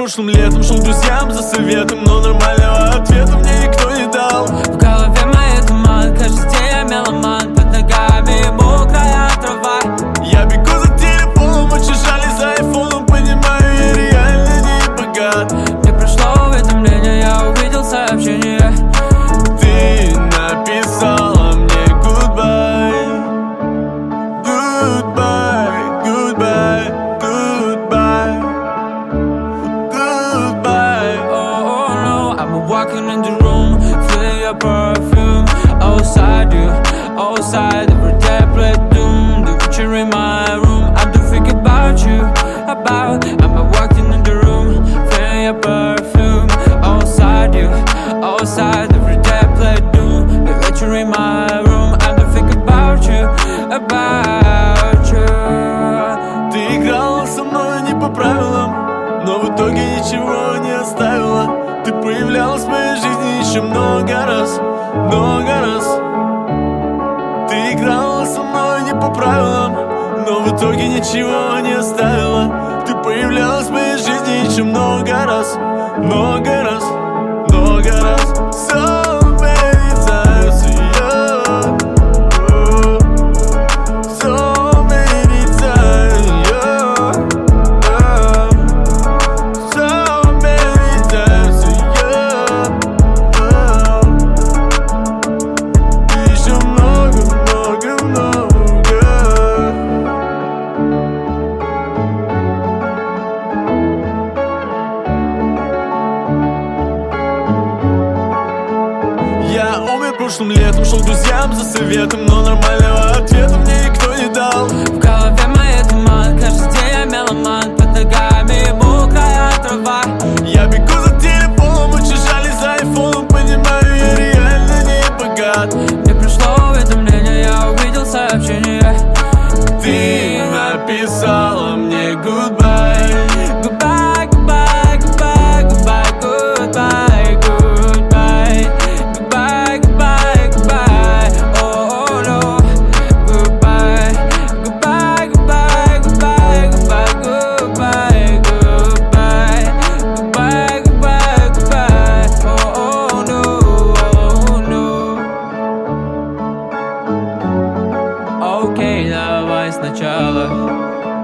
прошлым летом шел к друзьям за советом, но нормального ответа мне никто не дал. В голове моей туман, каждый день я меломан. Под ногами мокрая трава. Я бегу за телефоном, очень жаль, за айфоном. Понимаю, я реально не богат. Мне пришло уведомление, я увидел сообщение. Ты написала мне goodbye, goodbye, goodbye, goodbye, goodbye. Oh no, I'm walking in the room, feeling your perfume. Outside you, outside every day I play doom. The picture in my room, I do think about you. I'm walking in the room, feeling your perfume. Outside you, outside every day I play doom. The picture in my room, I do think about you. Ты играла со мной не по правилам, но в итоге ничего не оставила. Ты появлялась в моей жизни еще много раз, много раз. Ты играла со мной не по правилам, но в итоге ничего не оставила. Ты появлялась в моей жизни еще много раз, много раз, много раз. So many times, yeah. So many times, yeah. So many times, yeah. Еще много, много, много. Я умер прошлым летом, шел к друзьям за советом, но нормального ответа мне никто не дал. В голове моей туман, каждый день я меломан. Под ногами мокрая трава. Я бегу за телефоном, очень жаль, за айфоном. Понимаю, я реально не богат. Мне пришло уведомление, я увидел сообщение. Ты написала мне goodbye, Goodbye, goodbye, goodbye, goodbye, goodbye, goodbye. Goodbye, goodbye, goodbye, oh no. Goodbye, goodbye, goodbye, goodbye, goodbye, goodbye, goodbye. Goodbye, goodbye, goodbye, oh no, oh no. Окей, давай сначала.